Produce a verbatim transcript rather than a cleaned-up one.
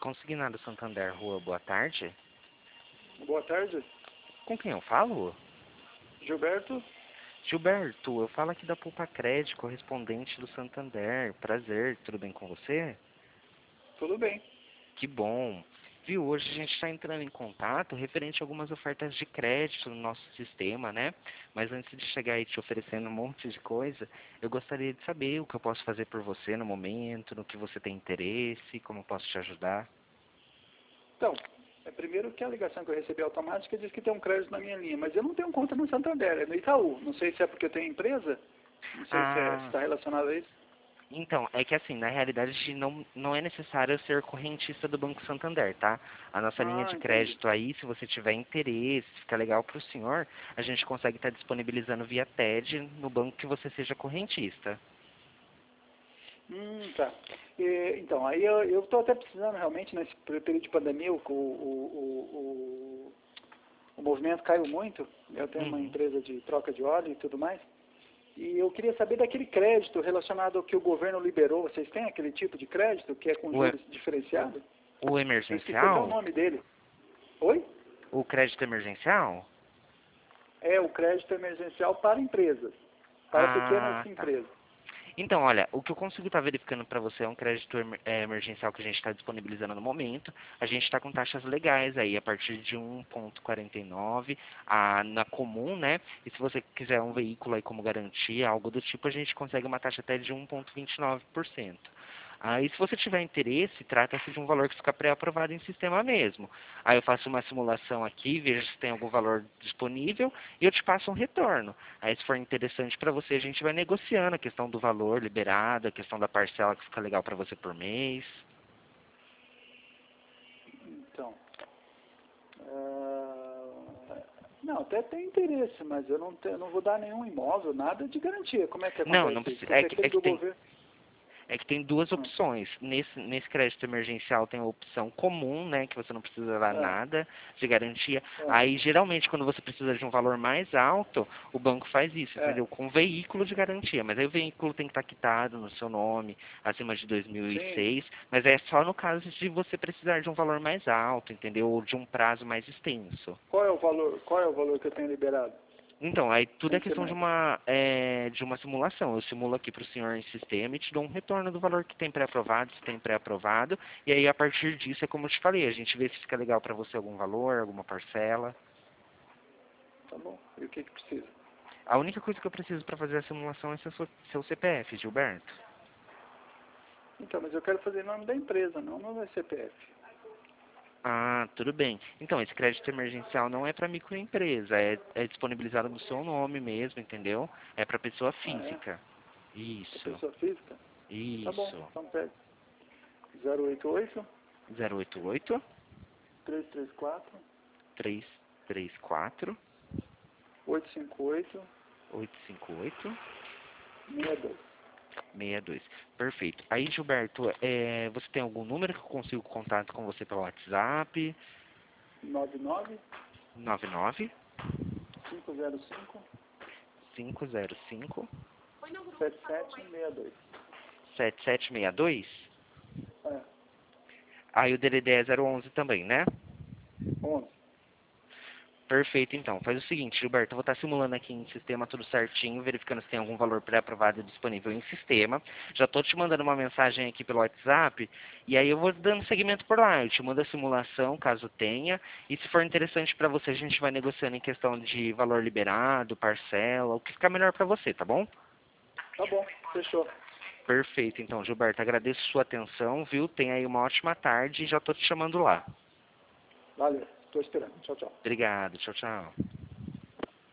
Consignado Santander, Rua, boa tarde. Boa tarde, Com quem eu falo? Gilberto. Gilberto, eu falo aqui da Poupa Crédito, correspondente do Santander. Prazer, tudo bem com você? Tudo bem. Que bom. Viu, hoje a gente está entrando em contato referente a algumas ofertas de crédito no nosso sistema, né? Mas antes de chegar aí te oferecendo um monte de coisa, eu gostaria de saber o que eu posso fazer por você no momento, no que você tem interesse, como eu posso te ajudar. Então, é primeiro que a ligação que eu recebi automática diz que tem um crédito na minha linha, mas eu não tenho conta no Santander, é no Itaú. Não sei se é porque eu tenho empresa, não sei se é, Ah, está relacionado a isso. então, é que assim, na realidade não, não é necessário ser correntista do Banco Santander, tá? A nossa linha Ah, de entendi. crédito aí, se você tiver interesse, fica legal para o senhor, a gente consegue estar disponibilizando via T E D no banco que você seja correntista. Hum, tá. E, então, aí eu estou até precisando realmente, nesse período de pandemia, o, o, o, o, o movimento caiu muito. Eu tenho uma Uhum. empresa de troca de óleo e tudo mais. E eu queria saber daquele crédito relacionado ao que o governo liberou. Vocês têm aquele tipo de crédito que é com O, e- juros diferenciados? o Eu esqueci até o emergencial? nome dele. Oi? O crédito emergencial? É o crédito emergencial para empresas, para pequenas Ah, tá. empresas. Então, olha, o que eu consigo estar verificando para você é um crédito emer- eh, emergencial que a gente está disponibilizando no momento. A gente está com taxas legais aí, a partir de um vírgula quarenta e nove a, na comum, né? E se você quiser um veículo aí como garantia, algo do tipo, a gente consegue uma taxa até de um vírgula vinte e nove por cento. Aí, se você tiver interesse, trata-se de um valor que fica pré-aprovado em sistema mesmo. Aí eu faço uma simulação aqui, vejo se tem algum valor disponível e eu te passo um retorno. Aí, se for interessante para você, a gente vai negociando a questão do valor liberado, a questão da parcela que fica legal para você por mês. Então, ah, não, até tem interesse, mas eu não, tenho, não vou dar nenhum imóvel, nada de garantia. Como é que Não, não acontece isso? precisa. É Porque que, é aquele que do tem. governo... É que tem duas Ah, opções. Nesse, nesse crédito emergencial tem a opção comum, né, que você não precisa dar ah, nada de garantia. ah, Aí, geralmente, quando você precisa de um valor mais alto, o banco faz isso, é, entendeu? Com veículo de garantia. Mas aí o veículo tem que estar quitado no seu nome, acima de dois mil e sim. seis. Mas é só no caso de você precisar de um valor mais alto, entendeu? Ou de um prazo mais extenso. Qual é o valor, qual é o valor que eu tenho liberado? Então, aí tudo Tem é que ser questão de mais. uma, é, de uma simulação. Eu simulo aqui para o senhor em sistema e te dou um retorno do valor que tem pré-aprovado, se tem pré-aprovado. E aí, a partir disso, é como eu te falei, a gente vê se fica legal para você algum valor, alguma parcela. Tá bom. E o que que precisa? A única coisa que eu preciso para fazer a simulação é seu, seu C P F, Gilberto. Então, mas eu quero fazer em nome da empresa, não no meu C P F. Ah, tudo bem. Então, esse crédito emergencial não é para microempresa, é, é disponibilizado no seu nome mesmo, entendeu? É para pessoa Ah, é? física. A Isso, pessoa física? Tá bom, isso. então pega. zero oito oito, zero oito oito, três três quatro, três três quatro, oito cinco oito, oito cinco oito, seis dois. seis dois. Perfeito. Aí, Gilberto, é, você tem algum número que eu consigo contato com você pelo WhatsApp? nove nove, nove nove cinco zero cinco, cinco zero cinco sete sete seis dois. sete sete seis dois. É, Aí o D D D é zero onze também, né? onze. Perfeito, então. Faz o seguinte, Gilberto, eu vou estar simulando aqui em sistema tudo certinho, verificando se tem algum valor pré-aprovado disponível em sistema. Já estou te mandando uma mensagem aqui pelo WhatsApp, e aí eu vou dando seguimento por lá. Eu te mando a simulação, caso tenha, e se for interessante para você, a gente vai negociando em questão de valor liberado, parcela, o que ficar melhor para você, tá bom? Tá bom, fechou. Perfeito, então, Gilberto, agradeço sua atenção, viu? Tenha aí uma ótima tarde e já estou te chamando lá. Valeu, estou esperando. Tchau, tchau. Obrigado, tchau, tchau.